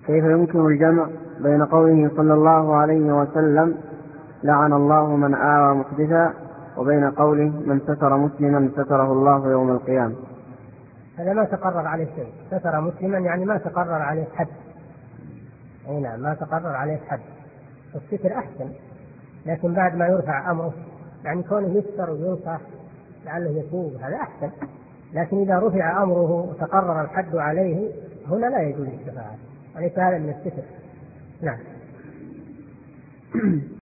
كيف يمكن الجمع بين قوله صلى الله عليه وسلم لعن الله من آوى محدثا وبين قوله من ستر مسلما ستره الله يوم القيامة؟ هذا ما تقرر عليه شيء. ستر مسلما يعني ما تقرر عليه حد. أي نعم، ما تقرر عليه حد. الستر أحسن، لكن بعد ما يرفع أمره، يعني كونه يستر وينصح لعله يتوب هذا أحسن. لكن إذا رفع أمره وتقرر الحد عليه هنا لا يجوز الشفاعة، وليس هذا من الستر. نعم.